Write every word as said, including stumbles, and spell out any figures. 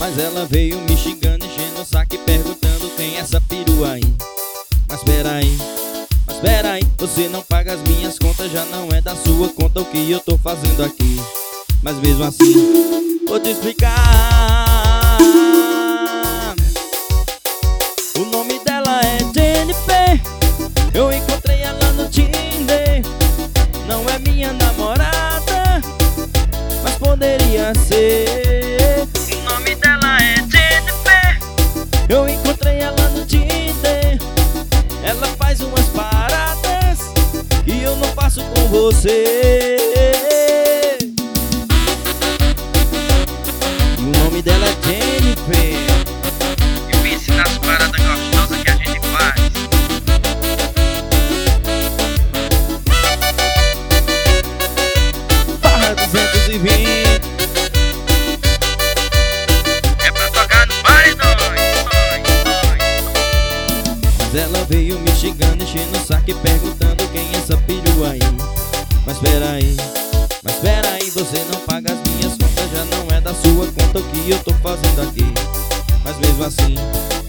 Mas ela veio me xingando, enchendo o saco e perguntando quem é essa perua aí. Mas peraí, mas peraí, você não paga as minhas contas, já não é da sua conta o que eu tô fazendo aqui. Mas mesmo assim, vou te explicar. O nome dela é Jennifer, eu encontrei ela no Tinder. Não é minha namorada, mas poderia ser. O nome dela é Jennifer, eu encontrei ela no Tinder. Ela faz umas paradas que eu não faço com você. E o nome dela é Jennifer. eu me ensino as paradas gostosas que a gente faz. Barra duzentos e vinte. É pra tocar no paredões. Mas ela veio me xingando, enchendo o saco e perguntando quem é essa perua aí. Mas peraí, mas peraí, você não paga as minhas contas, já não é da sua conta o que eu tô fazendo aqui. Mas mesmo assim,